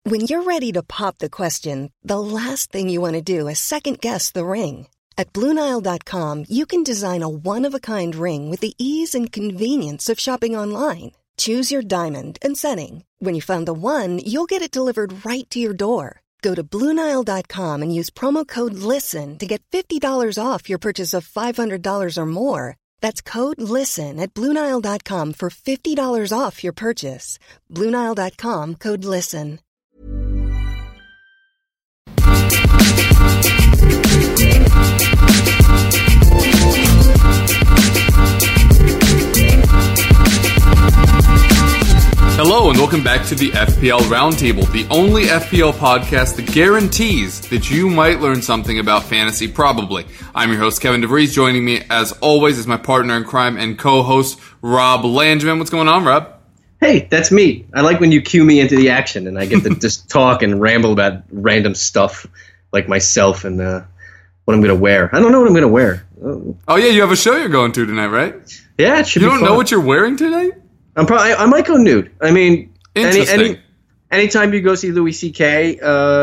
When you're ready to pop the question, the last thing you want to do is second-guess the ring. At BlueNile.com, you can design a one-of-a-kind ring with the ease and convenience of shopping online. Choose your diamond and setting. When you find the one, you'll get it delivered right to your door. Go to BlueNile.com and use promo code LISTEN to get $50 off your purchase of $500 or more. That's code LISTEN at BlueNile.com for $50 off your purchase. BlueNile.com, code LISTEN. Hello and welcome back to the FPL Roundtable, the only FPL podcast that guarantees that you might learn something about fantasy, probably. I'm your host, Kevin DeVries. Joining me, as always, is my partner in crime and co-host, Rob Landman. What's going on, Rob? Hey, that's me. I like when you cue me into the action and I get to just talk and ramble about random stuff like myself and what I'm going to wear. I don't know what I'm going to wear. Oh, yeah, you have a show you're going to tonight, right? Yeah, it should be fun. You don't know what you're wearing tonight? I might go nude. I mean, anytime you go see Louis C.K.,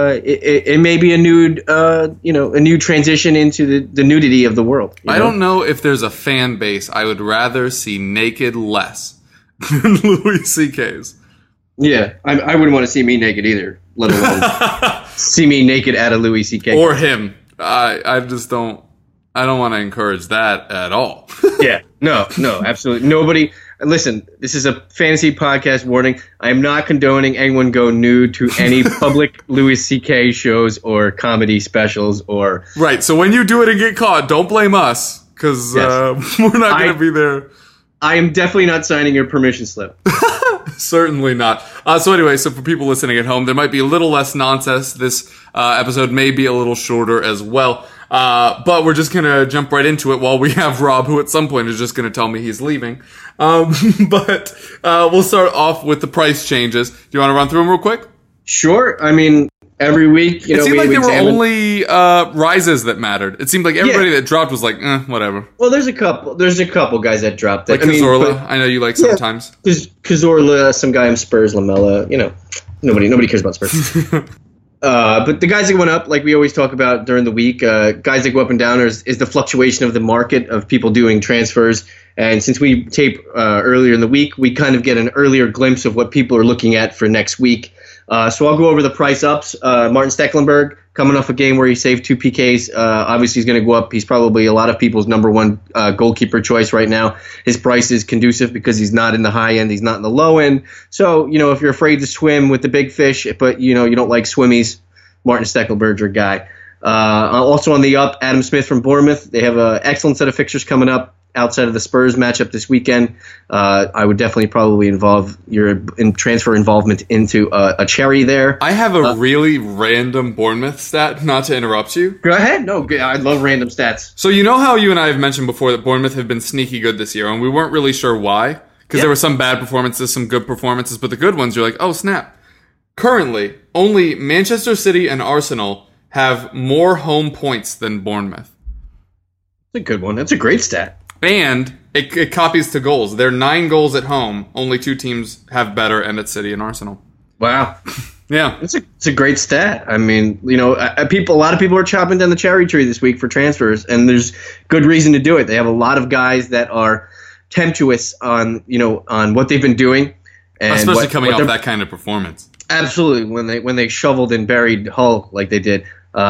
it may be a nude, a new transition into the nudity of the world. I don't know if there's a fan base I would rather see naked less than Louis C.K.'s. Yeah, I wouldn't want to see me naked either, let alone see me naked at a Louis C.K. Or him. I just don't. I don't want to encourage that at all. Yeah, no, absolutely. Nobody. Listen, this is a fantasy podcast warning. I am not condoning anyone go nude to any public Louis C.K. shows or comedy specials or... Right, so when you do it and get caught, don't blame us, because we're not going to be there. I am definitely not signing your permission slip. Certainly not. So anyway, so for people listening at home, there might be a little less nonsense. This episode may be a little shorter as well. But we're just going to jump right into it while we have Rob, who at some point is just going to tell me he's leaving. But we'll start off with the price changes. Do you want to run through them real quick? Sure. I mean, every week, it seemed like there were only rises that mattered. It seemed like everybody that dropped was like, whatever. Well, there's a couple guys that dropped. Like Cazorla, I know you like sometimes. Cazorla, some guy in Spurs, Lamella. Nobody cares about Spurs. But the guys that went up, like we always talk about during the week, guys that go up and down is the fluctuation of the market of people doing transfers. And since we tape earlier in the week, we kind of get an earlier glimpse of what people are looking at for next week. So I'll go over the price ups. Martin Stecklenburg, coming off a game where he saved 2 PKs, obviously he's going to go up. He's probably a lot of people's number one goalkeeper choice right now. His price is conducive because he's not in the high end, he's not in the low end. So, if you're afraid to swim with the big fish, but, you don't like swimmies, Martin Stecklenburg's your guy. Also on the up, Adam Smith from Bournemouth. They have an excellent set of fixtures coming up outside of the Spurs matchup this weekend. I would definitely probably involve your transfer involvement into a cherry there. I have a really random Bournemouth stat, not to interrupt you. Go ahead. No, I love random stats. So you know how you and I have mentioned before that Bournemouth have been sneaky good this year, and we weren't really sure why, because there were some bad performances, some good performances, but the good ones, you're like, oh, snap. Currently, only Manchester City and Arsenal have more home points than Bournemouth. That's a good one. That's a great stat. And it copies to goals. They're 9 goals at home. Only 2 teams have better, and it's City and Arsenal. Wow. Yeah. It's a great stat. I mean, a lot of people are chopping down the cherry tree this week for transfers, and there's good reason to do it. They have a lot of guys that are tempestuous on what they've been doing. And especially coming off that kind of performance. Absolutely. When they shoveled and buried Hull like they did.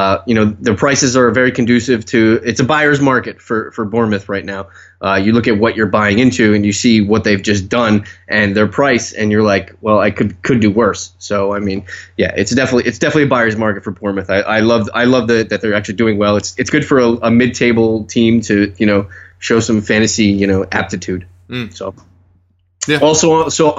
The prices are very conducive to it's a buyer's market for Bournemouth right now. You look at what you're buying into and you see what they've just done and their price and you're like, well, I could do worse. So, I mean, yeah, it's definitely a buyer's market for Bournemouth. I love that they're actually doing well. It's good for a mid-table team to, show some fantasy, aptitude. So, yeah. Also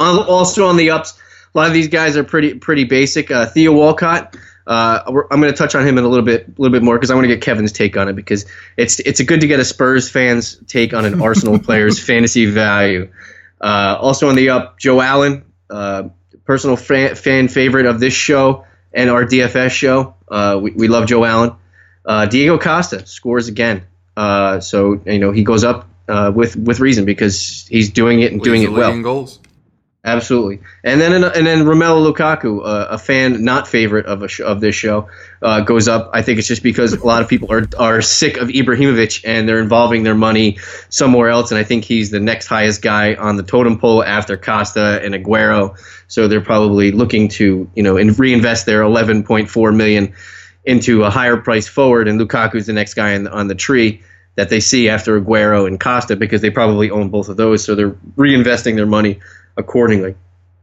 on the ups, a lot of these guys are pretty basic. Theo Walcott. I'm going to touch on him in a little bit more because I want to get Kevin's take on it because it's good to get a Spurs fan's take on an Arsenal player's fantasy value. Also on the up, Joe Allen, personal fan favorite of this show and our DFS show. We love Joe Allen. Diego Costa scores again. So he goes up with reason because he's doing it and doing it well. Goals. Absolutely, and then Romelu Lukaku, a fan not favorite of this show, goes up. I think it's just because a lot of people are sick of Ibrahimovic and they're involving their money somewhere else, and I think he's the next highest guy on the totem pole after Costa and Aguero. So they're probably looking to and reinvest their 11.4 million into a higher price forward, and Lukaku's the next guy on the tree that they see after Aguero and Costa because they probably own both of those, so they're reinvesting their money accordingly.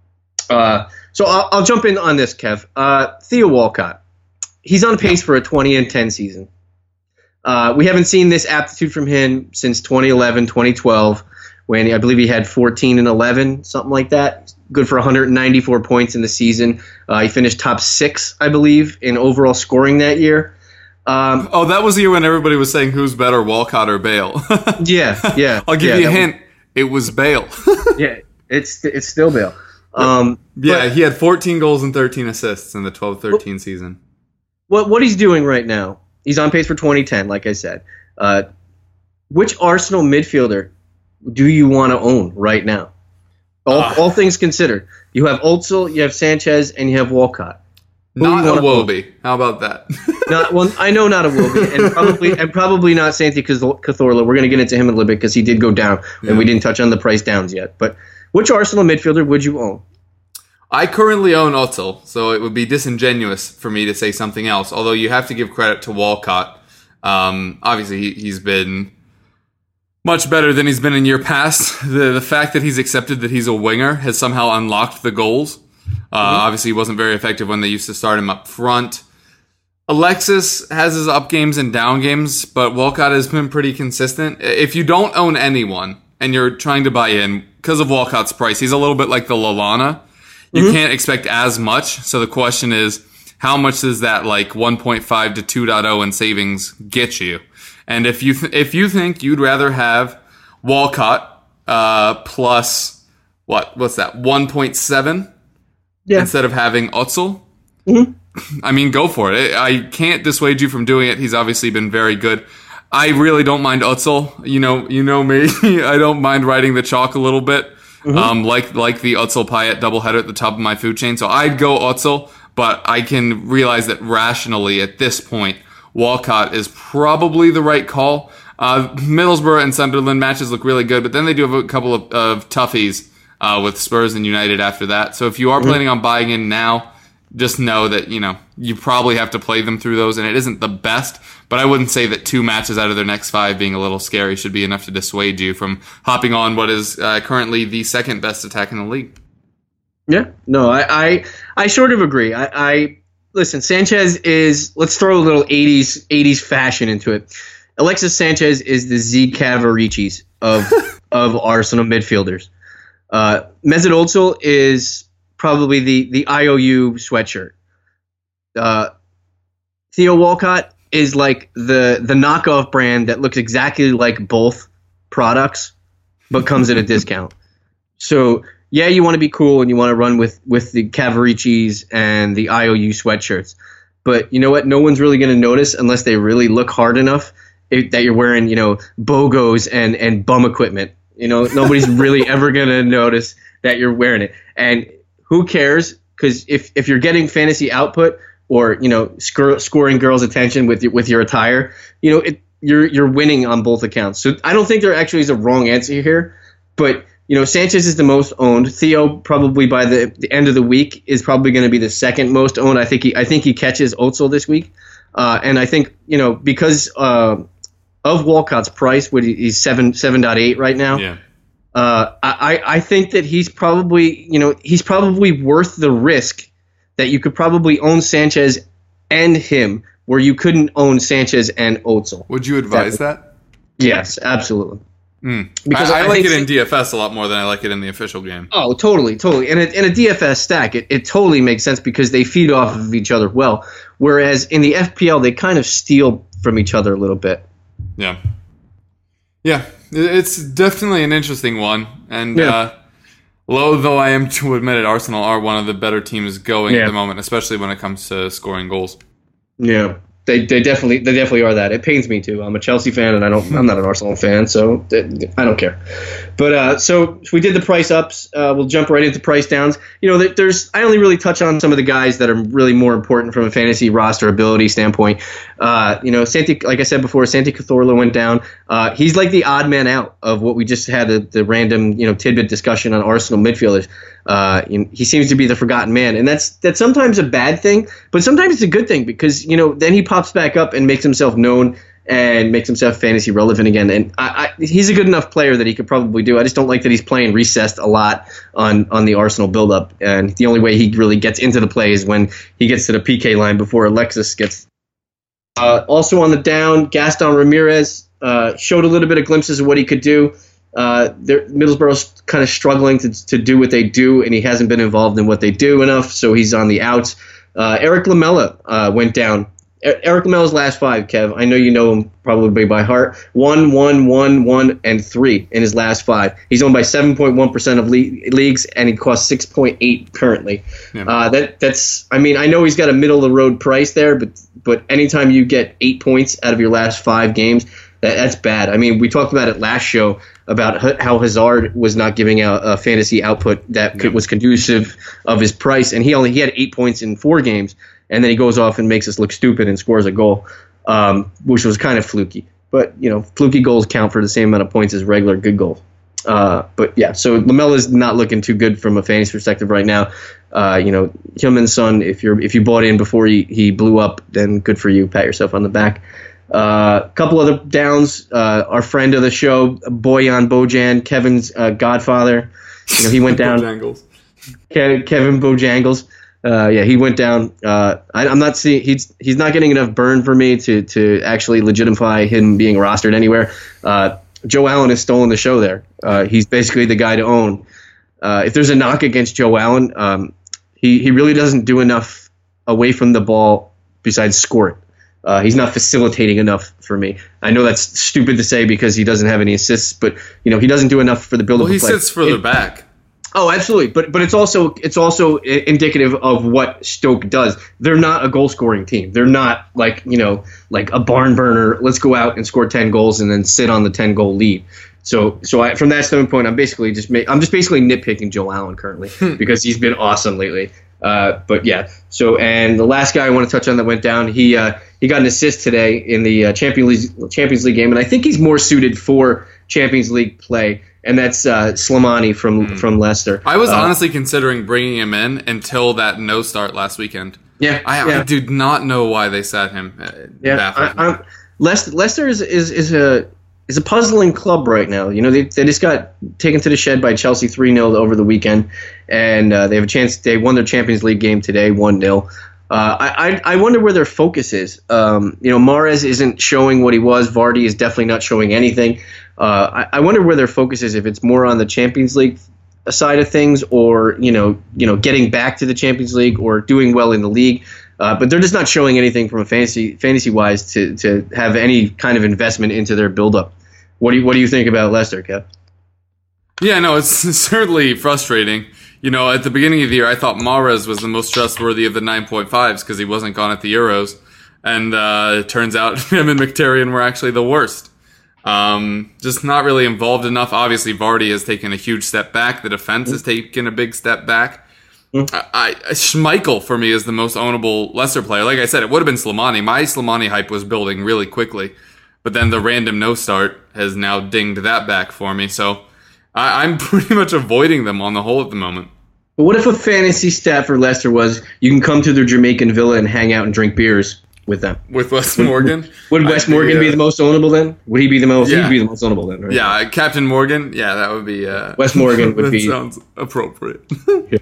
So I'll jump in on this, Kev. Theo Walcott, he's on pace for a 20-10 season. We haven't seen this aptitude from him since 2011, 2012, when I believe he had 14 and 11, something like that. Good for 194 points in the season. He finished top 6, I believe, in overall scoring that year. That was the year when everybody was saying who's better, Walcott or Bale. Yeah. I'll give you a hint. It was Bale. Yeah, it's still Bale. He had 14 goals and 13 assists in the 12-13 season. What he's doing right now, he's on pace for 2010, like I said. Which Arsenal midfielder do you want to own right now? All things considered. You have Özil, you have Sanchez, and you have Walcott. Not Iwobi. How about that? I know not Iwobi, and probably not Santi Cazorla. We're going to get into him in a little bit because he did go down, and we didn't touch on the price downs yet. But which Arsenal midfielder would you own? I currently own Özil, so it would be disingenuous for me to say something else. Although you have to give credit to Walcott. Obviously, he's been much better than he's been in year past. The fact that he's accepted that he's a winger has somehow unlocked the goals. Obviously, he wasn't very effective when they used to start him up front. Alexis has his up games and down games, but Walcott has been pretty consistent. If you don't own anyone and you're trying to buy in, because of Walcott's price, he's a little bit like the Lallana. You can't expect as much. So the question is, how much does that 1.5 to 2.0 in savings get you? And if you think you'd rather have Walcott plus what's that 1.7 instead of having Özil, I mean, go for it. I can't dissuade you from doing it. He's obviously been very good. I really don't mind Özil. You know me. I don't mind riding the chalk a little bit. Like the Özil Payet doubleheader at the top of my food chain. So I'd go Özil, but I can realize that rationally at this point, Walcott is probably the right call. Middlesbrough and Sunderland matches look really good, but then they do have a couple of toughies with Spurs and United after that. So if you are planning on buying in now, just know that, you probably have to play them through those, and it isn't the best, but I wouldn't say that 2 matches out of their next 5 being a little scary should be enough to dissuade you from hopping on what is currently the second best attack in the league. Yeah, no, I sort of agree. Listen, Sanchez is, let's throw a little 80s fashion into it. Alexis Sanchez is the Z Cavaricis of Arsenal midfielders. Mesut Ozil is probably the IOU sweatshirt. Theo Walcott is like the knockoff brand that looks exactly like both products, but comes at a discount. So yeah, you want to be cool and you want to run with the Cavaricis and the IOU sweatshirts. But you know what? No one's really going to notice unless they really look hard enough that you're wearing, BOGOs and bum equipment. Nobody's really ever going to notice that you're wearing it. And who cares? Because if you're getting fantasy output or scoring girls' attention with your attire, you're winning on both accounts. So I don't think there actually is a wrong answer here. But Sanchez is the most owned. Theo probably by the end of the week is probably going to be the second most owned. I think he catches Özil this week, and I think because of Walcott's price, he's 7.8 right now. Yeah. I think that he's probably worth the risk that you could probably own Sanchez and him, where you couldn't own Sanchez and Özil. Would you advise that? Yes, absolutely. Because I like it in DFS a lot more than I like it in the official game. Oh, totally. In a DFS stack, it totally makes sense because they feed off of each other well. Whereas in the FPL, they kind of steal from each other a little bit. Yeah. Yeah, it's definitely an interesting one. And low though I am to admit it, Arsenal are one of the better teams going at the moment, especially when it comes to scoring goals. Yeah. They definitely are that. It pains me too. I'm a Chelsea fan, and I'm not an Arsenal fan, so I don't care. But so we did the price ups. We'll jump right into price downs. I only really touch on some of the guys that are really more important from a fantasy roster ability standpoint. Santi, like I said before, Santi Cazorla went down. He's like the odd man out of what we just had the random tidbit discussion on Arsenal midfielders. He seems to be the forgotten man, and that's sometimes a bad thing, but sometimes it's a good thing because then he pops back up and makes himself known and makes himself fantasy relevant again. And he's a good enough player that he could probably do. I just don't like that he's playing recessed a lot on the Arsenal buildup, and the only way he really gets into the play is when he gets to the PK line before Alexis gets. Also on the down, Gaston Ramirez showed a little bit of glimpses of what he could do. Middlesbrough's kind of struggling to do what they do, and he hasn't been involved in what they do enough, so he's on the outs. Eric Lamela went down. Eric Lamela's last 5, Kev. I know you know him probably by heart. 1, 1, 1, 1, and 3 in his last 5. He's owned by 7.1% of leagues, and he costs 6.8 currently. Yeah. That's. I mean, I know he's got a middle of the road price there, but anytime you get 8 points out of your last 5 games, that's bad. I mean, we talked about it last show about how Hazard was not giving out a fantasy output that was conducive of his price, and he had 8 points in 4 games. And then he goes off and makes us look stupid and scores a goal, which was kind of fluky. But, fluky goals count for the same amount of points as regular good goals. But, yeah, so Lamela's not looking too good from a fantasy perspective right now. Heung-min Son, if you bought in before he blew up, then good for you. Pat yourself on the back. A couple other downs. Our friend of the show, Bojan Bojan, Kevin's godfather. He went down. Kevin Bojangles. He went down. I'm not seeing he's not getting enough burn for me to actually legitimate him being rostered anywhere. Joe Allen has stolen the show there. He's basically the guy to own. If there's a knock against Joe Allen, he really doesn't do enough away from the ball besides score it. He's not facilitating enough for me. I know that's stupid to say because he doesn't have any assists, but he doesn't do enough for the build-up. Well, he sits further back. Oh, absolutely, but it's also indicative of what Stoke does. They're not a goal scoring team. They're not like a barn burner. Let's go out and score 10 goals and then sit on the 10 goal lead. So from that standpoint, I'm just basically nitpicking Joe Allen currently because he's been awesome lately. But yeah. So and the last guy I want to touch on that went down, he got an assist today in the Champions League game, and I think he's more suited for Champions League play. And that's Slimani from Leicester. I was honestly considering bringing him in until that no start last weekend. Yeah, I do not know why they sat him. Leicester is a puzzling club right now. They just got taken to the shed by Chelsea 3-0 over the weekend, and they have a chance. They won their Champions League game today, 1-0. I wonder where their focus is. Mahrez isn't showing what he was. Vardy is definitely not showing anything. I wonder where their focus is, if it's more on the Champions League side of things or, getting back to the Champions League or doing well in the league. But they're just not showing anything from a fantasy-wise to have any kind of investment into their build-up. What do you think about Leicester, Kev? Yeah, no, it's certainly frustrating. At the beginning of the year, I thought Mahrez was the most trustworthy of the 9.5s because he wasn't gone at the Euros. And it turns out him and Mkhitaryan were actually the worst. Just not really involved enough. Obviously, Vardy has taken a huge step back. The defense has taken a big step back. Schmeichel, for me, is the most ownable Leicester player. Like I said, it would have been Slimani. My Slimani hype was building really quickly. But then the random no start has now dinged that back for me. So I'm pretty much avoiding them on the whole at the moment. But what if a fantasy stat for Leicester was you can come to their Jamaican villa and hang out and drink beers with them? With Wes Morgan? Would Wes Morgan be the most ownable then? Would he be the most? Yeah. He'd be the most ownable then, right? Yeah, Captain Morgan. Yeah, that would be. Wes Morgan would be. Sounds appropriate. Yeah.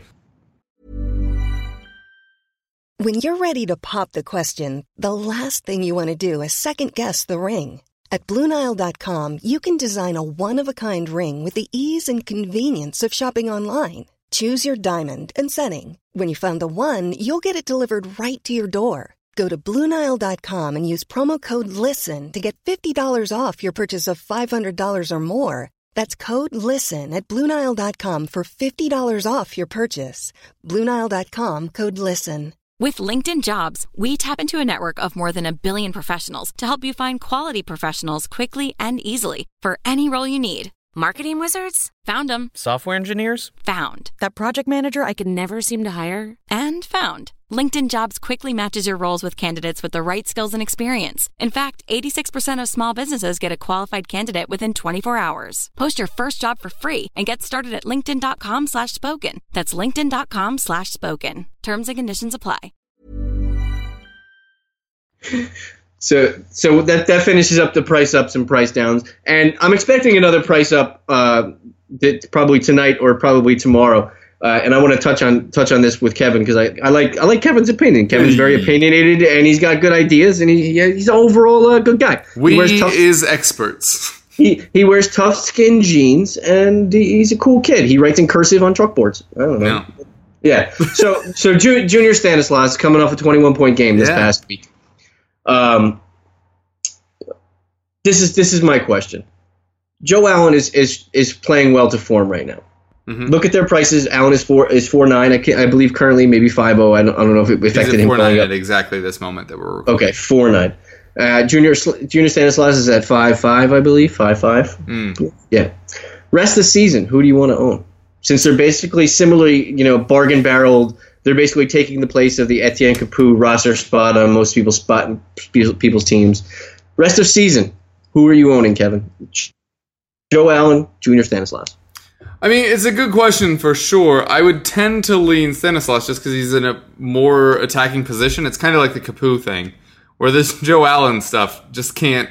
When you're ready to pop the question, the last thing you want to do is second guess the ring. At BlueNile.com, you can design a one-of-a-kind ring with the ease and convenience of shopping online. Choose your diamond and setting. When you find the one, you'll get it delivered right to your door. Go to BlueNile.com and use promo code LISTEN to get $50 off your purchase of $500 or more. That's code LISTEN at BlueNile.com for $50 off your purchase. BlueNile.com, code LISTEN. With LinkedIn Jobs, we tap into a network of more than 1 billion professionals to help you find quality professionals quickly and easily for any role you need. Marketing wizards? Found them. Software engineers? Found. That project manager I could never seem to hire? And found. LinkedIn Jobs quickly matches your roles with candidates with the right skills and experience. In fact, 86% of small businesses get a qualified candidate within 24 hours. Post your first job for free and get started at linkedin.com/spoken. That's linkedin.com/spoken. Terms and conditions apply. So that finishes up the price ups and price downs, and I'm expecting another price up probably tonight or probably tomorrow. And I want to touch on this with Kevin because I like Kevin's opinion. Kevin's very opinionated and he's got good ideas and he's overall a good guy. Is experts. He wears tough skin jeans and he's a cool kid. He writes in cursive on chalkboards. I don't know. Yeah. So Junior Stanislas coming off a 21-point game this past week. This is my question. Joe Allen is playing well to form right now. Mm-hmm. Look at their prices. Allen is 4.9. I believe currently maybe 5.0. I don't know if it affected him. 4.9 at exactly this moment that we're recording. Okay, 4.9. Junior Stanislas is at 5.5. I believe 5.5. Yeah. Rest of the season, who do you want to own? Since they're basically similarly, bargain barreled. They're basically taking the place of the Etienne Capoue roster spot on most people's teams. Rest of season, who are you owning, Kevin? Joe Allen, Junior Stanislas. I mean, it's a good question for sure. I would tend to lean Stanislas just because he's in a more attacking position. It's kind of like the Capoue thing, where this Joe Allen stuff just can't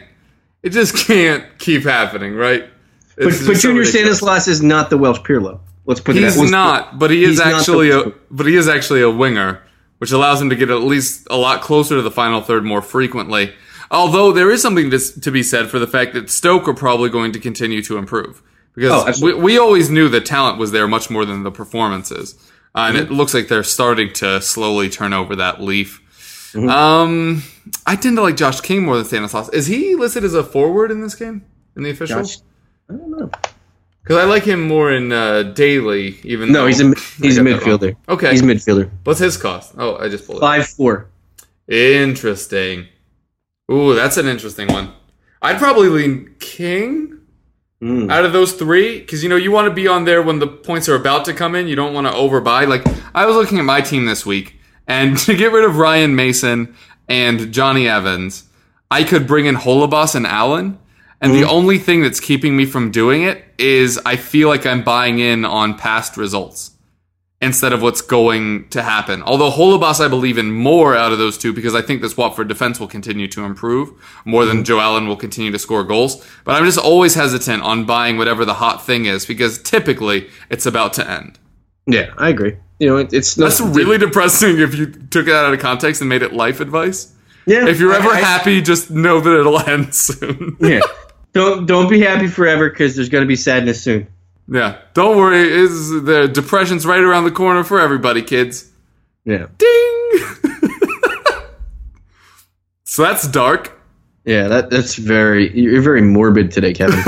keep happening, right? But Junior Stanislas is not the Welsh Pirlo. Let's put he's not, but he is actually a winger, which allows him to get at least a lot closer to the final third more frequently. Although there is something to be said for the fact that Stoke are probably going to continue to improve. Because we always knew the talent was there much more than the performances. And it looks like they're starting to slowly turn over that leaf. Mm-hmm. I tend to like Josh King more than Stanislas. Is he listed as a forward in this game? In the official? I don't know. Because I like him more in daily, even though... No, he's a midfielder. Okay. He's a midfielder. What's his cost? Oh, I just pulled it. 5.4. Interesting. Ooh, that's an interesting one. I'd probably lean King out of those three. Because, you want to be on there when the points are about to come in. You don't want to overbuy. Like, I was looking at my team this week. And to get rid of Ryan Mason and Johnny Evans, I could bring in Holebas and Allen. And the only thing that's keeping me from doing it is I feel like I'm buying in on past results instead of what's going to happen. Although Holebas I believe in more out of those two because I think this Watford defense will continue to improve more than Joe Allen will continue to score goals. But I'm just always hesitant on buying whatever the hot thing is because typically it's about to end. Yeah, I agree. That's really depressing if you took it out of context and made it life advice. Yeah. If you're ever happy, just know that it'll end soon. Yeah. Don't be happy forever because there's going to be sadness soon. Yeah. Don't worry. The depression's right around the corner for everybody, kids. Yeah. Ding! So that's dark. Yeah, you're very morbid today, Kevin.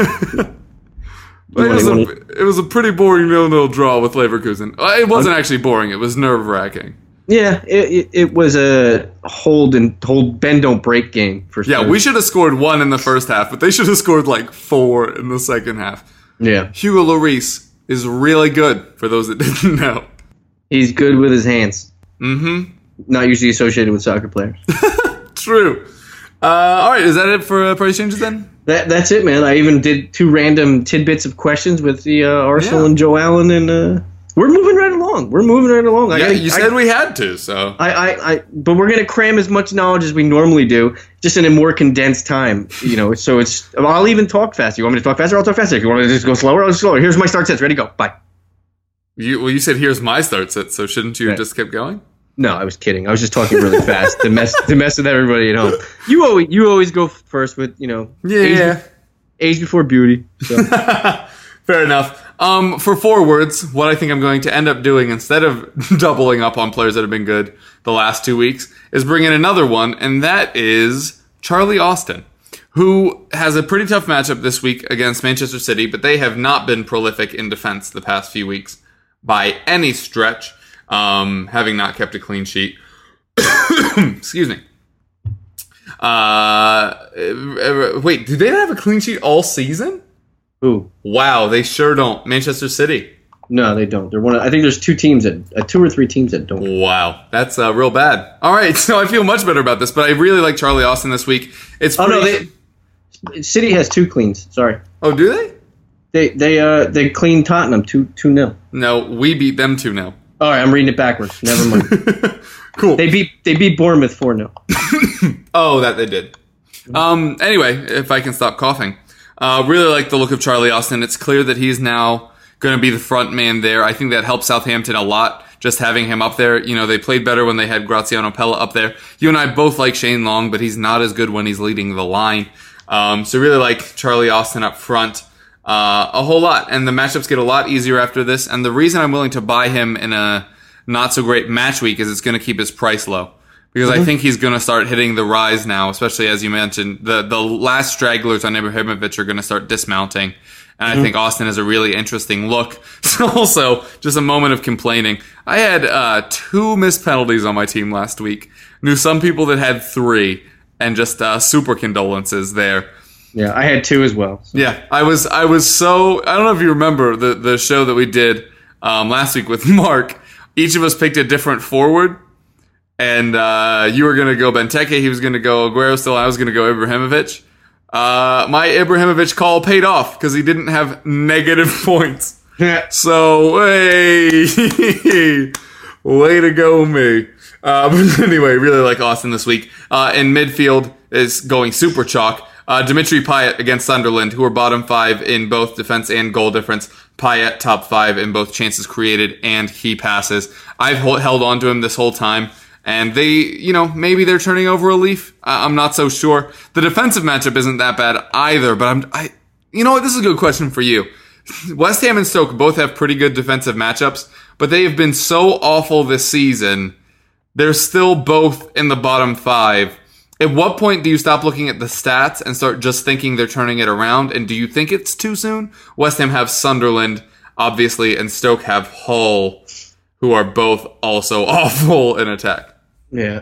It was a pretty boring 0-0 draw with Leverkusen. It wasn't actually boring. It was nerve-wracking. Yeah, it was a hold bend don't break game for Spurs. Yeah, we should have scored 1 in the first half, but they should have scored like 4 in the second half. Yeah. Hugo Lloris is really good, for those that didn't know. He's good with his hands. Mm-hmm. Not usually associated with soccer players. True. All right, is that it for price changes then? That's it, man. I even did 2 random tidbits of questions with the Arsenal and Joe Allen, and we're moving right along. Yeah, you said we had to, so. But we're going to cram as much knowledge as we normally do, just in a more condensed time. So it's. I'll even talk faster. You want me to talk faster? I'll talk faster. If you want me to just go slower, I'll go slower. Here's my start sets. Ready, go. Bye. You said here's my start set, so shouldn't you just keep going? No, I was kidding. I was just talking really fast to mess with everybody at home. You always go first with age before beauty. So. Fair enough. For forwards, what I think I'm going to end up doing instead of doubling up on players that have been good the last 2 weeks is bring in another one, and that is Charlie Austin, who has a pretty tough matchup this week against Manchester City, but they have not been prolific in defense the past few weeks by any stretch, having not kept a clean sheet. Excuse me. Wait, do they not have a clean sheet all season? Who? Wow, they sure don't. Manchester City. No, they don't. They're I think there's 2 or 3 teams that don't. Wow, that's real bad. All right, so I feel much better about this, but I really like Charlie Austin this week. City has 2 cleans. Sorry. Oh, do they? They cleaned Tottenham 2-0. No, we beat them 2-0. All right, I'm reading it backwards. Never mind. Cool. They beat Bournemouth 4-0. Oh, that they did. Anyway, if I can stop coughing. Really like the look of Charlie Austin. It's clear that he's now going to be the front man there. I think that helps Southampton a lot, just having him up there. You know, they played better when they had Graziano Pella up there. You and I both like Shane Long, but he's not as good when he's leading the line. So really like Charlie Austin up front a whole lot. And the matchups get a lot easier after this. And the reason I'm willing to buy him in a not so great match week is it's going to keep his price low. Because I think he's going to start hitting the rise now, especially as you mentioned. The last stragglers on Ibrahimovic are going to start dismounting. And I think Austin has a really interesting look. Also, just a moment of complaining. I had 2 missed penalties on my team last week. Knew some people that had 3. And just super condolences there. Yeah, I had 2 as well. So. Yeah, I was so... I don't know if you remember the show that we did last week with Mark. Each of us picked a different forward. And you were going to go Benteke, he was going to go Aguero still, I was going to go Ibrahimovic. My Ibrahimovic call paid off because he didn't have negative points. So, hey, way to go me. But anyway, really like Austin this week. In midfield is going super chalk. Dimitri Payet against Sunderland, who are bottom 5 in both defense and goal difference. Payet top 5 in both chances created and key passes. I've held on to him this whole time. And they, maybe they're turning over a leaf. I'm not so sure. The defensive matchup isn't that bad either, but you know what? This is a good question for you. West Ham and Stoke both have pretty good defensive matchups, but they have been so awful this season. They're still both in the bottom 5. At what point do you stop looking at the stats and start just thinking they're turning it around? And do you think it's too soon? West Ham have Sunderland, obviously, and Stoke have Hull, who are both also awful in attack. Yeah.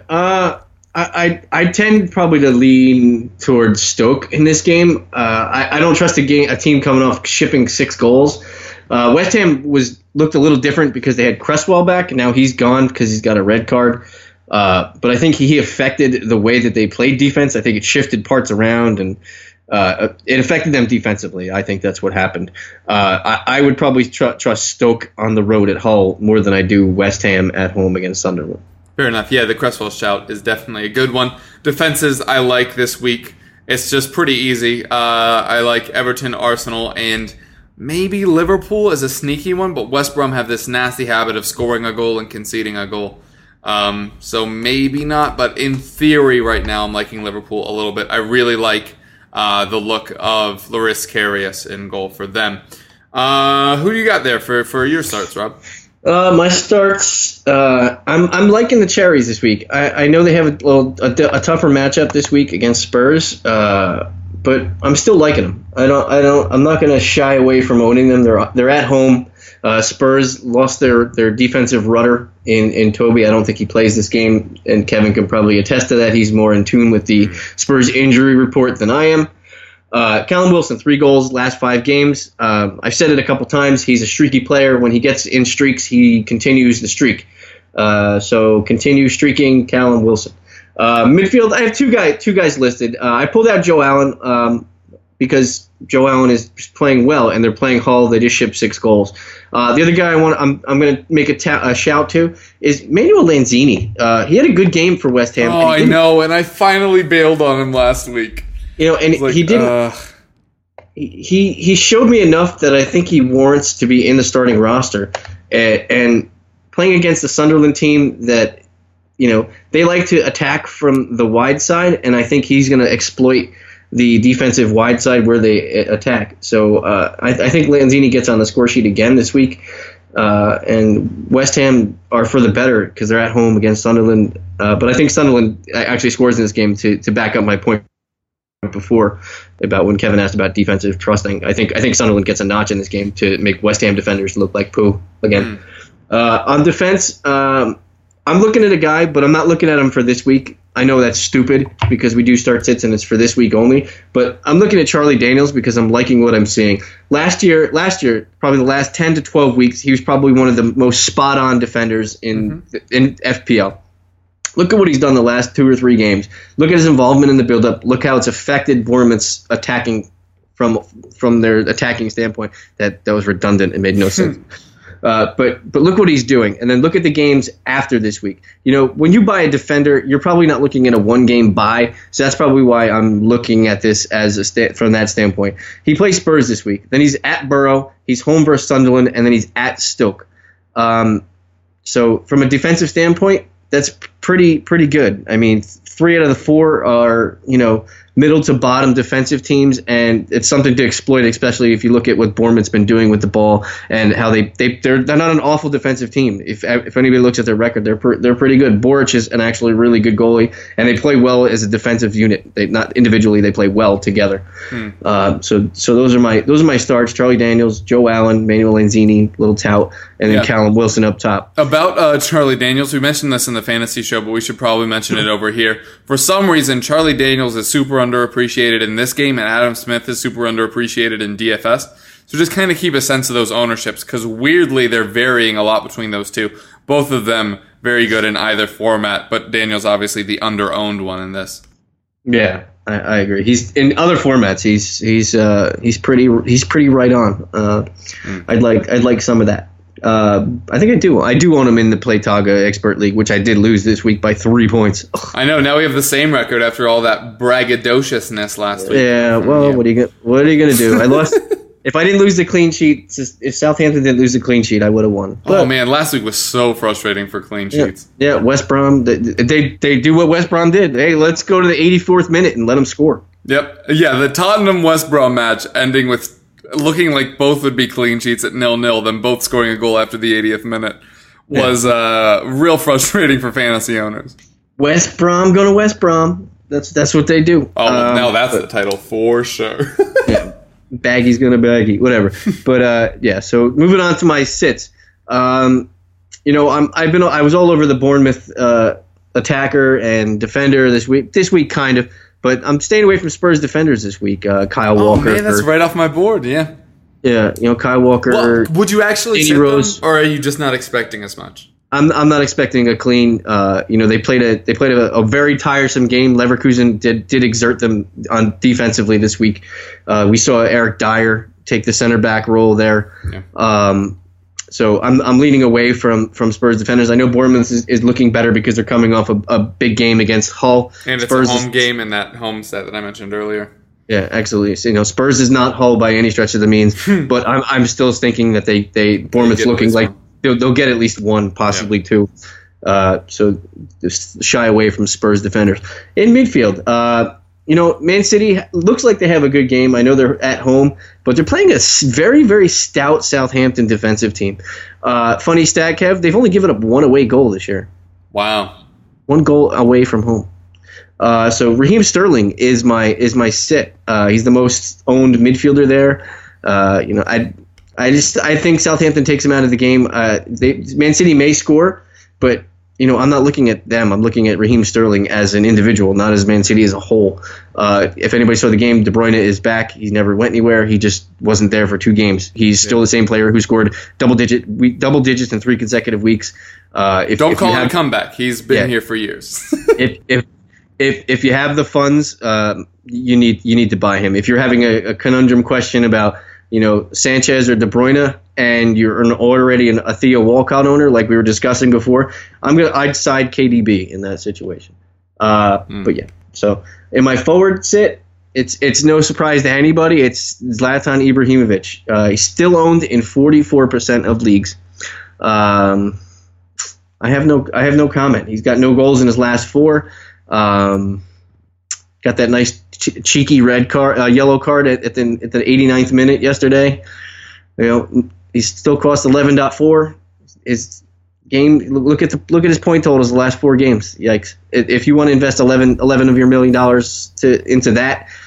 I tend probably to lean towards Stoke in this game. I don't trust a team coming off shipping 6 goals. West Ham looked a little different because they had Cresswell back, and now he's gone because he's got a red card. But I think he affected the way that they played defense. I think it shifted parts around, and it affected them defensively. I think that's what happened. I would probably trust Stoke on the road at Hull more than I do West Ham at home against Sunderland. Fair enough. Yeah, the Cresswell shout is definitely a good one. Defenses I like this week. It's just pretty easy. I like Everton, Arsenal, and maybe Liverpool as a sneaky one, but West Brom have this nasty habit of scoring a goal and conceding a goal. So maybe not, but in theory right now I'm liking Liverpool a little bit. I really like the look of Loris Karius in goal for them. Who do you got there for your starts, Rob? My starts, I'm liking the Cherries this week. I know they have a tougher matchup this week against Spurs, but I'm still liking them. I'm not going to shy away from owning them. They're at home. Spurs lost their defensive rudder in Toby. I don't think he plays this game, and Kevin can probably attest to that. He's more in tune with the Spurs injury report than I am. Callum Wilson, 3 goals last 5 games. I've said it a couple times. He's a streaky player. When he gets in streaks, he continues the streak. So continue streaking, Callum Wilson. Midfield, I have two guys listed. I pulled out Joe Allen because Joe Allen is playing well, and they're playing Hull. They just shipped 6 goals. The other guy I'm going to make a shout to is Manuel Lanzini. He had a good game for West Ham. Oh, I know, and I finally bailed on him last week. And he didn't. He showed me enough that I think he warrants to be in the starting roster. And playing against the Sunderland team that, they like to attack from the wide side, and I think he's going to exploit the defensive wide side where they attack. So I think Lanzini gets on the score sheet again this week. And West Ham are for the better because they're at home against Sunderland. But I think Sunderland actually scores in this game to back up my point before about when Kevin asked about defensive trusting. I think Sunderland gets a notch in this game to make West Ham defenders look like poo again. On defense, I'm looking at a guy, but I'm not looking at him for this week. I know that's stupid because we do start sits and it's for this week only. But I'm looking at Charlie Daniels because I'm liking what I'm seeing. Last year, probably the last 10 to 12 weeks, he was probably one of the most spot-on defenders in FPL. Look at what he's done the last 2 or 3 games. Look at his involvement in the build-up. Look how it's affected Bournemouth's attacking from their attacking standpoint. That was redundant. It made no sense. But look what he's doing, and then look at the games after this week. When you buy a defender, you're probably not looking at a 1-game buy, so that's probably why I'm looking at this as from that standpoint. He plays Spurs this week, then he's at Borough, he's home versus Sunderland, and then he's at Stoke. So from a defensive standpoint, that's pretty good. I mean, 3 out of the 4 are middle to bottom defensive teams, and it's something to exploit, especially if you look at what Bournemouth's been doing with the ball and how they're not an awful defensive team. If anybody looks at their record, they're pretty good. Boric is an actually really good goalie, and they play well as a defensive unit. They not individually, they play well together. So those are my starts: Charlie Daniels, Joe Allen, Manuel Lanzini, little tout, and then Callum Wilson up top. About Charlie Daniels, we mentioned this in the fantasy show, but we should probably mention it over here. For some reason, Charlie Daniels is super underappreciated in this game, and Adam Smith is super underappreciated in DFS. So just kind of keep a sense of those ownerships, because weirdly they're varying a lot between those two. Both of them very good in either format, but Daniels obviously the under-owned one in this. Yeah, I agree. He's in other formats. He's pretty right on. I'd like some of that. I think I do. I do own him in the Playtaga Expert League, which I did lose this week by 3 points. Ugh. I know. Now we have the same record after all that braggadociousness last week. Yeah. Well, what are you gonna do? I lost. If I didn't lose the clean sheet, if Southampton didn't lose the clean sheet, I would have won. But, oh man, last week was so frustrating for clean sheets. Yeah, West Brom. They do what West Brom did. Hey, let's go to the 84th minute and let them score. Yep. Yeah, the Tottenham West Brom match ending with looking like both would be clean sheets at 0-0, then both scoring a goal after the 80th minute was real frustrating for fantasy owners. West Brom going to West Brom. That's what they do. Oh, now that's the title for sure. Yeah, Baggy's going to baggy, whatever. But so moving on to my sits. I was all over the Bournemouth attacker and defender this week. This week, kind of. But I'm staying away from Spurs defenders this week. Kyle Walker. Oh, man, that's right off my board, yeah. Yeah, Kyle Walker. Well, would you actually sit Rose. them, or are you just not expecting as much? I'm not expecting a clean. They played a very tiresome game. Leverkusen did exert them on defensively this week. We saw Eric Dyer take the center back role there. Yeah. So I'm leaning away from Spurs defenders. I know Bournemouth is looking better because they're coming off a big game against Hull. And Spurs it's a home game in that home set that I mentioned earlier. Yeah, absolutely. So, Spurs is not Hull by any stretch of the means, but I'm still thinking that Bournemouth's looking like they'll get at least one, possibly two. So just shy away from Spurs defenders. In midfield, Man City looks like they have a good game. I know they're at home, but they're playing a very, very stout Southampton defensive team. Funny stat, Kev, they've only given up 1 away goal this year. Wow. 1 goal away from home. So Raheem Sterling is my sit. He's the most owned midfielder there. I think Southampton takes him out of the game. Man City may score, but I'm not looking at them. I'm looking at Raheem Sterling as an individual, not as Man City as a whole. If anybody saw the game, De Bruyne is back. He never went anywhere. He just wasn't there for 2 games. He's still the same player who scored double digits in 3 consecutive weeks. Don't call it a comeback. He's been here for years. If you have the funds, you need to buy him. If you're having a conundrum question about Sanchez or De Bruyne, and you're already a Theo Walcott owner, like we were discussing before, I'd side KDB in that situation. But yeah, so in my forward sit, it's no surprise to anybody. It's Zlatan Ibrahimovic. He's still owned in 44% of leagues. I have no comment. He's got no goals in his last 4. Got that nice cheeky yellow card at the 89th minute yesterday. He still cost 11.4. His game. Look at his point totals the last 4 games. Yikes! If you want to invest $11 of your $1 million into that,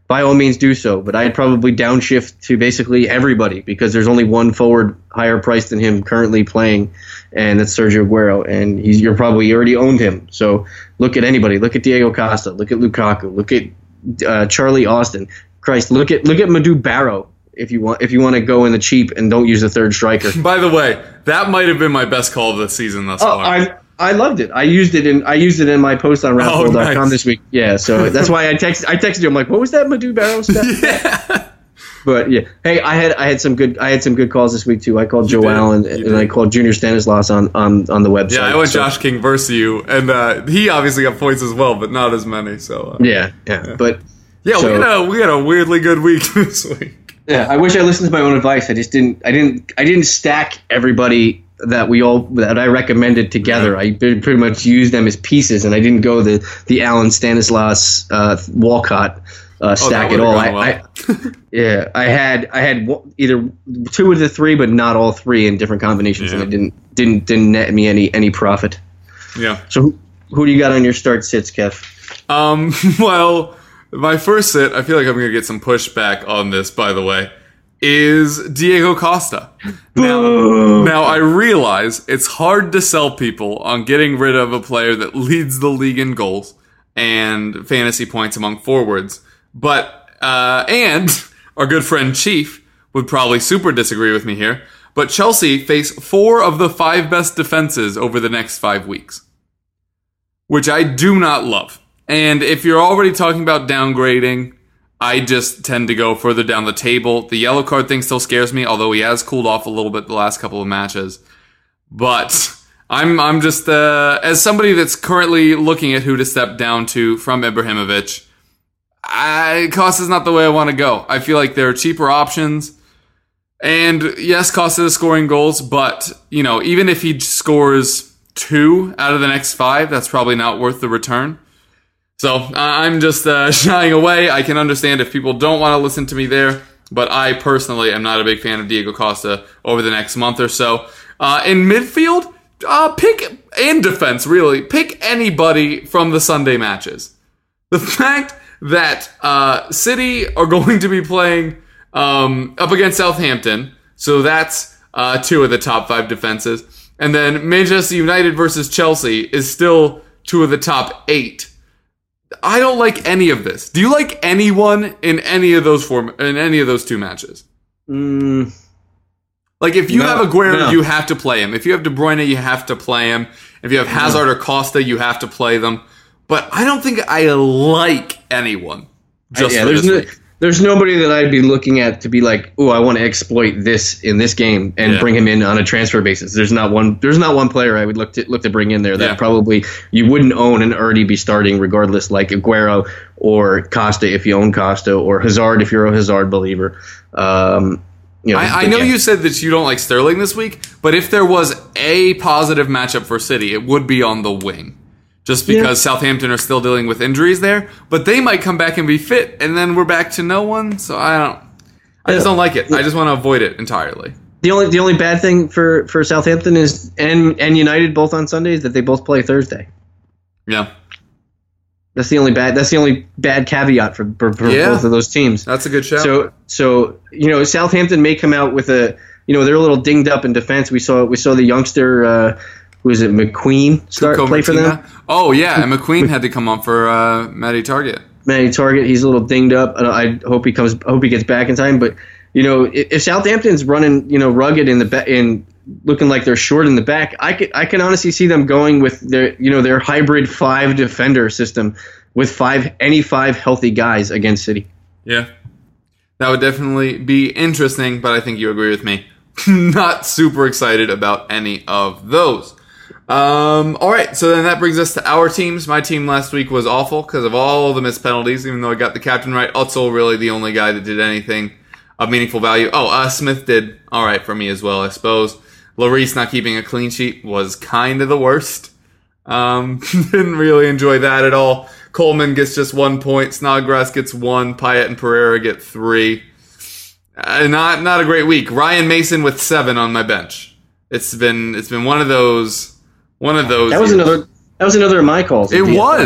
by all means do so. But I'd probably downshift to basically everybody because there's only one forward higher priced than him currently playing, and that's Sergio Aguero. And you're probably already owned him. So look at anybody. Look at Diego Costa. Look at Lukaku. Look at Charlie Austin. Christ, look at Madou Barrow. If you want to go in the cheap and don't use a third striker. By the way, that might have been my best call of the season thus far. I loved it. I used it in my post on Rathball.com this week. Yeah, so that's why I texted you. I'm like, what was that Madou Barrow stuff? Yeah. But yeah, hey, I had some good calls this week too. I called Joe Allen and I called Junior Stanislas on the website. Yeah, I went Josh King versus you, and he obviously got points as well, but not as many. So yeah. But yeah, we had a weirdly good week this week. Yeah, I wish I listened to my own advice. I just didn't. I didn't stack everybody that I recommended together. I pretty much used them as pieces, and I didn't go the Allen Stanislas Walcott stack at all. I had either two of the three, but not all three in different combinations, and it didn't net me any profit. Yeah. So who do you got on your start sits, Kev? Well, my first sit, I feel like I'm going to get some pushback on this, by the way, is Diego Costa. Now, I realize it's hard to sell people on getting rid of a player that leads the league in goals and fantasy points among forwards. But, and our good friend Chief would probably super disagree with me here, but Chelsea face 4 of the 5 best defenses over the next 5 weeks, which I do not love. And if you're already talking about downgrading, I just tend to go further down the table. The yellow card thing still scares me, although he has cooled off a little bit the last couple of matches. But I'm just, as somebody that's currently looking at who to step down to from Ibrahimovic, Costa's not the way I want to go. I feel like there are cheaper options. And yes, Costa is scoring goals, but, even if he scores 2 out of the next 5, that's probably not worth the return. So I'm just shying away. I can understand if people don't want to listen to me there, but I personally am not a big fan of Diego Costa over the next month or so. In midfield, pick, and defense, really, pick anybody from the Sunday matches. The fact that City are going to be playing up against Southampton, so that's 2 of the top 5 defenses, and then Manchester United versus Chelsea is still 2 of the top 8. I don't like any of this. Do you like anyone in any of those 2 matches? Like if you have Aguero, you have to play him. If you have De Bruyne, you have to play him. If you have Hazard or Costa, you have to play them. But I don't think I like anyone. There's nobody that I'd be looking at to be like, oh, I want to exploit this in this game and bring him in on a transfer basis. There's not one player I would look to bring in there that probably you wouldn't own and already be starting regardless, like Aguero or Costa if you own Costa, or Hazard if you're a Hazard believer. I know you said that you don't like Sterling this week, but if there was a positive matchup for City, it would be on the wing. Just because Southampton are still dealing with injuries there, but they might come back and be fit, and then we're back to no one. So I just don't like it. I just want to avoid it entirely. The only bad thing for Southampton is and United both on Sunday is that they both play Thursday. Yeah, that's the only bad caveat for both of those teams. That's a good shout. So Southampton may come out with they're a little dinged up in defense. We saw the youngster. Who is it? McQueen play for them? Oh yeah, and McQueen had to come on for Matty Target. Matty Target, he's a little dinged up. I hope he gets back in time. But if Southampton's running rugged in looking like they're short in the back, I can honestly see them going with their hybrid 5 defender system with any 5 healthy guys against City. Yeah, that would definitely be interesting. But I think you agree with me. Not super excited about any of those. All right, so then that brings us to our teams. My team last week was awful because of all the missed penalties, even though I got the captain right. Utzel really the only guy that did anything of meaningful value. Smith did all right for me as well, I suppose. Lloris not keeping a clean sheet was kind of the worst. Didn't really enjoy that at all. Coleman gets just 1 point. Snodgrass gets 1. Payet and Pereira get 3. Not a great week. Ryan Mason with 7 on my bench. It's been one of those. That was another of my calls. It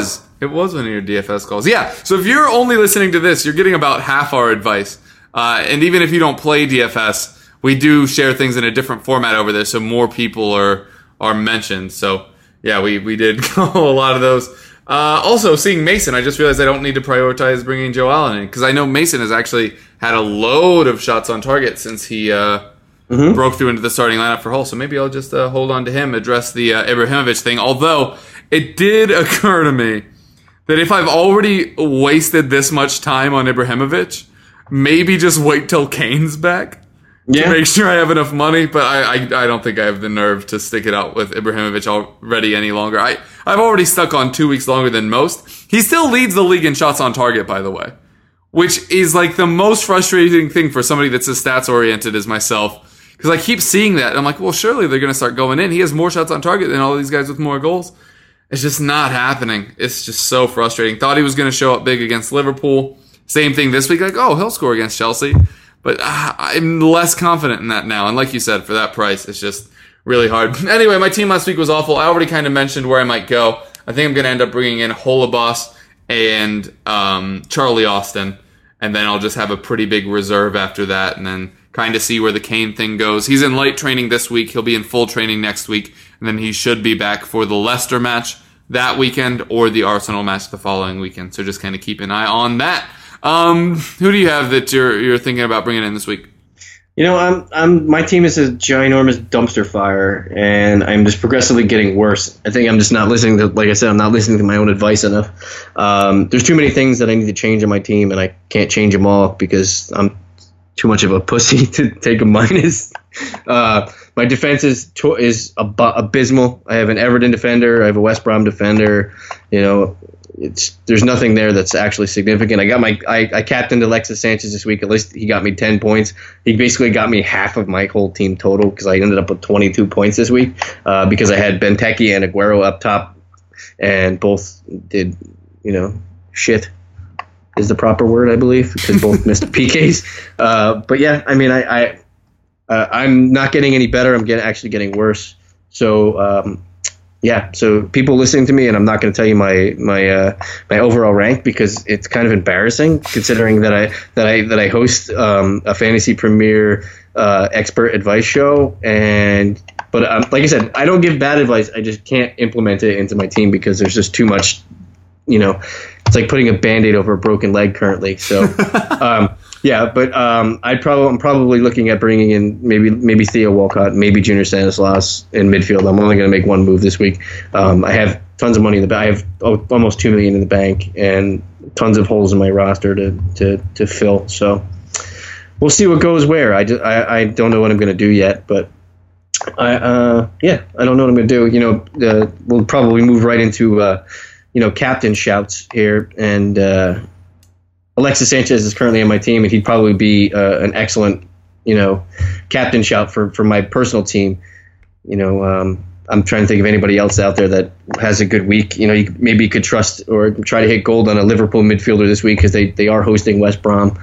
It was one of your DFS calls. Yeah, so if you're only listening to this, you're getting about half our advice. And even if you don't play DFS, we do share things in a different format over there, so more people are mentioned. So, yeah, we did call a lot of those. Also, seeing Mason, I just realized I don't need to prioritize bringing Joe Allen in, because I know Mason has actually had a load of shots on target since he broke through into the starting lineup for Hull. So maybe I'll just hold on to him, address the Ibrahimovic thing. Although, it did occur to me that if I've already wasted this much time on Ibrahimovic, maybe just wait till Kane's back to make sure I have enough money. But I don't think I have the nerve to stick it out with Ibrahimovic already any longer. I've already stuck on 2 weeks longer than most. He still leads the league in shots on target, by the way, which is like the most frustrating thing for somebody that's as stats oriented as myself. Because I keep seeing that. And I'm like, well, surely they're going to start going in. He has more shots on target than all these guys with more goals. It's just not happening. It's just so frustrating. Thought he was going to show up big against Liverpool. Same thing this week. Like, oh, he'll score against Chelsea. But I'm less confident in that now. And like you said, for that price, it's just really hard. Anyway, my team last week was awful. I already kind of mentioned where I might go. I think I'm going to end up bringing in Holebas and Charlie Austin. And then I'll just have a pretty big reserve after that. And then kind of see where the Kane thing goes. He's in light training this week. He'll be in full training next week. And then he should be back for the Leicester match that weekend or the Arsenal match the following weekend. So just kind of keep an eye on that. Who do you have that you're thinking about bringing in this week? You know, my team is a ginormous dumpster fire, and I'm just progressively getting worse. I think I'm just not listening to, like I said, I'm not listening to my own advice enough. There's too many things that I need to change in my team, and I can't change them all because I'm too much of a pussy to take a minus. My defense is abysmal. I have an Everton defender. I have a West Brom defender. You know, there's nothing there that's actually significant. I captained Alexis Sanchez this week. At least he got me 10 points. He basically got me half of my whole team total because I ended up with 22 points this week because I had Benteke and Aguero up top, and both did, shit is the proper word, I believe, because both missed PKs. But yeah, I mean, I'm not getting any better. I'm actually getting worse. So so people listening to me, and I'm not going to tell you my overall rank because it's kind of embarrassing considering that I host a fantasy premier expert advice show. But like I said, I don't give bad advice. I just can't implement it into my team because there's just too much. It's like putting a Band-Aid over a broken leg currently. So, I'm probably looking at bringing in maybe Theo Walcott, maybe Junior Stanislas in midfield. I'm only going to make one move this week. I have tons of money in the bank. I have almost $2 million in the bank and tons of holes in my roster to fill. So we'll see what goes where. I don't know what I'm going to do yet, but I don't know what I'm going to do. We'll probably move right into captain shouts here, and Alexis Sanchez is currently on my team, and he'd probably be an excellent, captain shout for my personal team. I'm trying to think of anybody else out there that has a good week. You maybe could trust or try to hit gold on a Liverpool midfielder this week because they are hosting West Brom.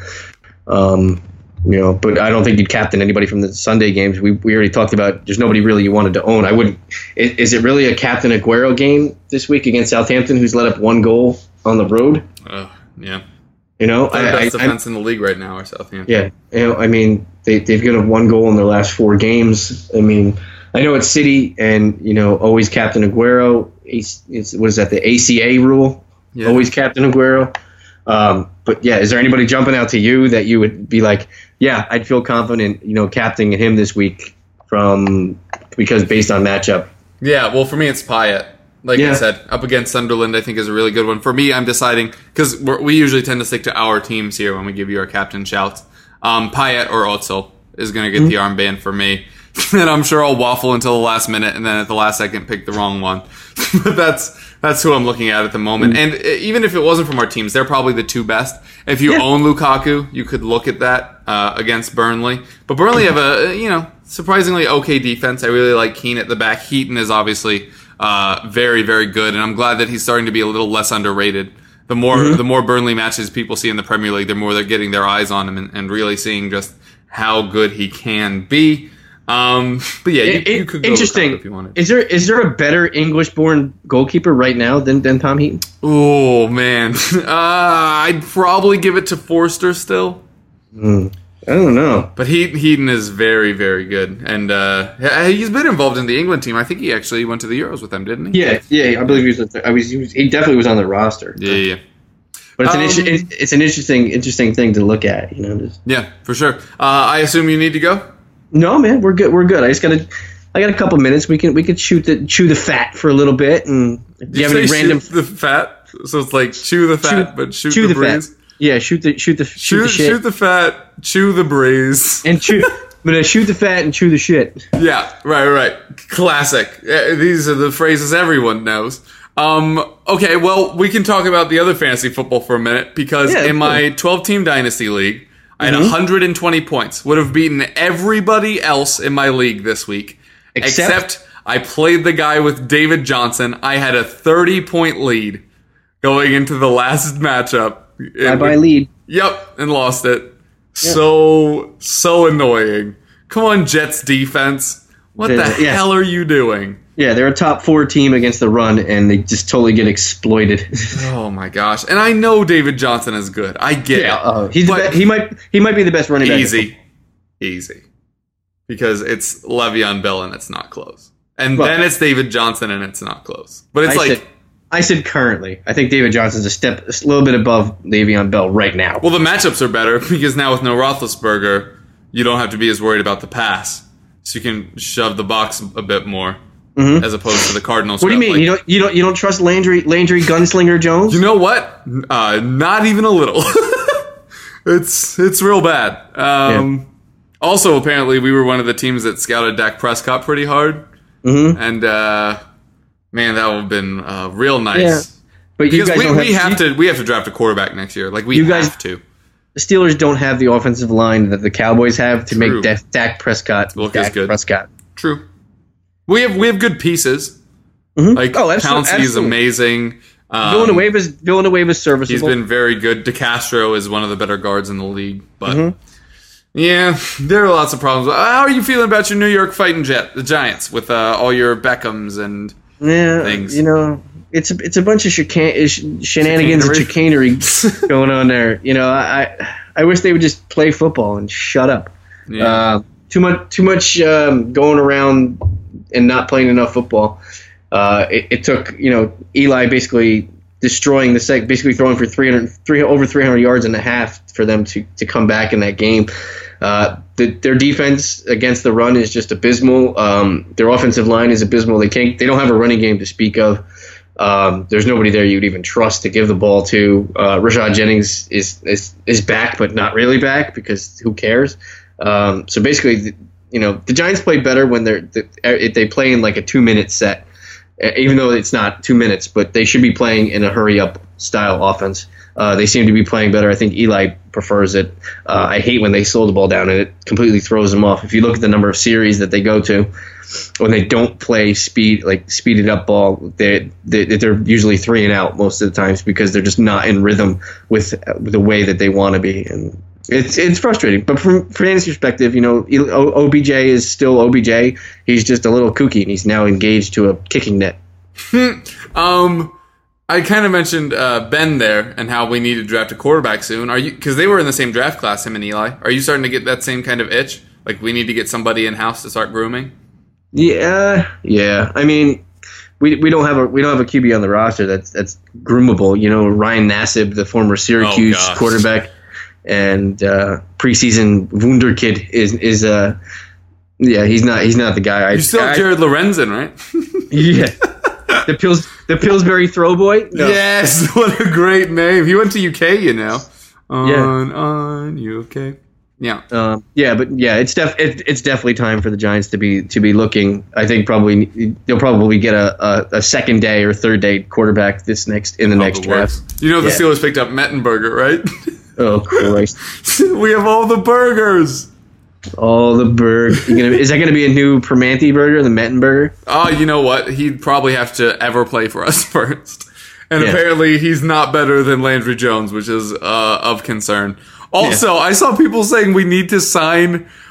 But I don't think you'd captain anybody from the Sunday games. We already talked about there's nobody really you wanted to own. I wouldn't. Is it really a Captain Aguero game this week against Southampton, who's let up one goal on the road? Yeah. Best defense in the league right now are Southampton. Yeah. I mean, they've given up one goal in their last 4 games. I mean, I know it's City and, always Captain Aguero. What is that, the ACA rule? Yeah. Always Captain Aguero. But yeah, is there anybody jumping out to you that you would be like, yeah, I'd feel confident, captaining him this week because based on matchup? Yeah, well, for me, it's Payet. I said, up against Sunderland, I think is a really good one. For me, I'm deciding, because we usually tend to stick to our teams here when we give you our captain shouts. Payet or Ozil is going to get the armband for me. And I'm sure I'll waffle until the last minute and then at the last second pick the wrong one. But that's who I'm looking at the moment. And even if it wasn't from our teams, they're probably the 2 best. If you own Lukaku, you could look at that against Burnley. But Burnley have a surprisingly okay defense. I really like Keane at the back. Heaton is obviously very, very good, and I'm glad that he's starting to be a little less underrated. The more Burnley matches people see in the Premier League, the more they're getting their eyes on him and really seeing just how good he can be. But yeah, you could go interesting. if you wanted. Is there a better English-born goalkeeper right now than Tom Heaton? Oh man, I'd probably give it to Forster still. I don't know, but Heaton is very, very good, and he's been involved in the England team. I think he actually went to the Euros with them, didn't he? Yeah. I believe he definitely was on the roster. Yeah. But it's an interesting thing to look at, you know. Yeah, for sure. I assume you need to go. No, man, we're good. I got a couple minutes. We could chew the fat for a little bit, and if you have any random shoot the fat. So it's like chew the fat, but shoot the breeze. Fat. Yeah, shoot the shit. Shoot the fat, chew the breeze, and chew. But shoot the fat and chew the shit. Yeah, right. Classic. These are the phrases everyone knows. Okay, well, we can talk about the other fantasy football for a minute, because in my 12-team Dynasty League, I had 120 points. Would have beaten everybody else in my league this week. Except I played the guy with David Johnson. I had a 30-point lead going into the last matchup. Bye lead. Yep, and lost it. Yep. So annoying. Come on, Jets defense. What the hell are you doing? Yeah, they're a top 4 team against the run, and they just totally get exploited. Oh my gosh! And I know David Johnson is good. I get it. He might be the best running back. Easy, because it's Le'Veon Bell and it's not close, and then it's David Johnson and it's not close. But it's I said currently. I think David Johnson's a little bit above Le'Veon Bell right now. Well, the matchups are better because now with no Roethlisberger, you don't have to be as worried about the pass, so you can shove the box a bit more. As opposed to the Cardinals. What do you mean? You don't trust Landry Gunslinger Jones? You know what? Not even a little. It's real bad. Also, apparently, we were one of the teams that scouted Dak Prescott pretty hard, and man, that would have been real nice. Yeah. But you guys we have to draft a quarterback next year. Like we have to. The Steelers don't have the offensive line that the Cowboys have to make Dak Prescott look as good. Prescott. True. We have good pieces. Like Pouncey is amazing. Villanueva's serviceable. He's been very good. DeCastro is one of the better guards in the league. But yeah, there are lots of problems. How are you feeling about your New York Fighting the Giants, with all your Beckhams and things? You know, it's a bunch of shenanigans and chicanery going on there. You know, I wish they would just play football and shut up. Yeah. Too much going around and not playing enough football. It took, Eli basically destroying basically throwing for over 300 yards and a half for them to come back in that game. Their defense against the run is just abysmal. Their offensive line is abysmal. They don't have a running game to speak of. There's nobody there you'd even trust to give the ball to. Rashad Jennings is back, but not really back, because who cares? So basically, the Giants play better when they play in like a 2-minute set, even though it's not 2 minutes, but they should be playing in a hurry-up style offense. They seem to be playing better. I think Eli prefers it. I hate when they slow the ball down, and it completely throws them off. If you look at the number of series that they go to, when they don't play speeded up ball, they're usually 3 and out most of the times, because they're just not in rhythm with the way that they want to be. And it's frustrating. But from fantasy perspective, OBJ is still OBJ. He's just a little kooky, and he's now engaged to a kicking net. I kind of mentioned Ben there and how we need to draft a quarterback soon. Are you? Because they were in the same draft class, him and Eli. Are you starting to get that same kind of itch? Like, we need to get somebody in house to start grooming. Yeah. I mean, we don't have a QB on the roster that's groomable. Ryan Nassib, the former Syracuse quarterback, and preseason wunderkid is he's not the guy. You still have Jared Lorenzen, right? Yeah. The Pillsbury throw boy? No. Yes, what a great name. He went to UK, On UK. Yeah. It's definitely time for the Giants to be looking. I think they'll probably get a second day or third day quarterback in the next draft. The Steelers picked up Mettenberger, right? Oh Christ. We have all the burgers. All the burger. Is that going to be a new Permanente burger, the Mettenberger? Oh, you know what? He'd probably have to ever play for us first. And apparently he's not better than Landry Jones, which is of concern. Also, I saw people saying we need to sign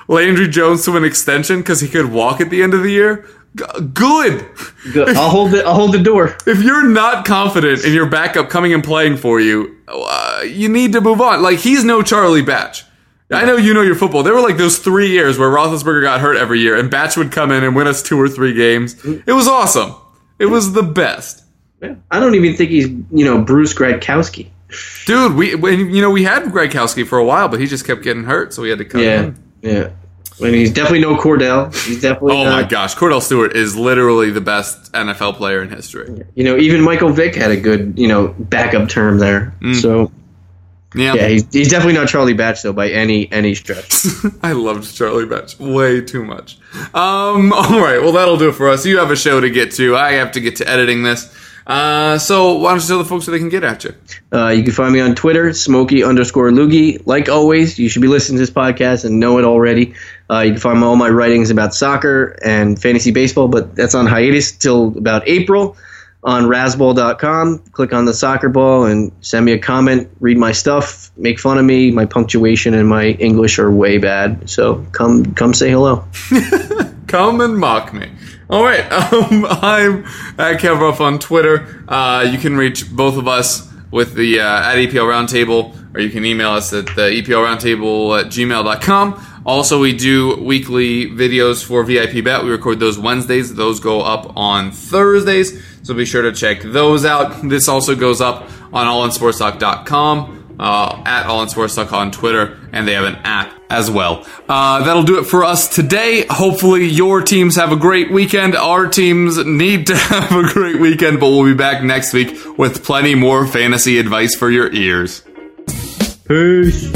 Landry Jones to an extension because he could walk at the end of the year, good. I'll hold the door. If you're not confident in your backup coming and playing for you, you need to move on. Like, he's no Charlie Batch. I know you know your football. There were like those 3 years where Roethlisberger got hurt every year, and Batch would come in and win us 2 or 3 games. It was awesome. It was the best. Yeah. I don't even think he's, Bruce Gradkowski. Dude, we had Gradkowski for a while, but he just kept getting hurt, so we had to cut him. Yeah. I mean, he's definitely no Cordell. He's definitely my gosh. Cordell Stewart is literally the best NFL player in history. Even Michael Vick had a good, backup term there. So... Yeah, he's definitely not Charlie Batch, though, by any stretch. I loved Charlie Batch way too much. All right, well, that'll do it for us. You have a show to get to. I have to get to editing this. So why don't you tell the folks so they can get at you? You can find me on Twitter, Smokey_Loogie. Like always, you should be listening to this podcast and know it already. You can find all my writings about soccer and fantasy baseball, but that's on hiatus till about April. On Razzball.com, click on the soccer ball and send me a comment, read my stuff, make fun of me. My punctuation and my English are way bad, so come say hello. Come and mock me. All right, I'm at Kev Ruff on Twitter. You can reach both of us with the at EPL Roundtable, or you can email us at the EPLRoundtable@gmail.com. Also, we do weekly videos for VIP Bet. We record those Wednesdays. Those go up on Thursdays, so be sure to check those out. This also goes up on allinsportstalk.com, at allinsportstalk on Twitter, and they have an app as well. That'll do it for us today. Hopefully your teams have a great weekend. Our teams need to have a great weekend, but we'll be back next week with plenty more fantasy advice for your ears. Peace.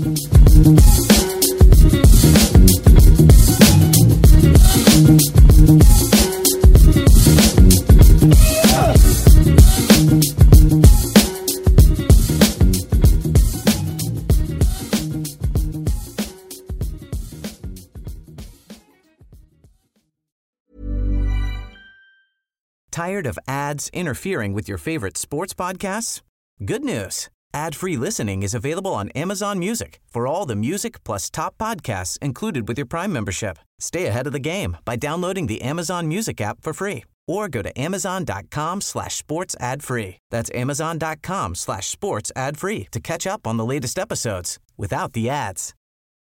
Tired of ads interfering with your favorite sports podcasts? Good news. Ad-free listening is available on Amazon Music for all the music plus top podcasts included with your Prime membership. Stay ahead of the game by downloading the Amazon Music app for free or go to amazon.com/sports ad free. That's amazon.com/sports ad free to catch up on the latest episodes without the ads.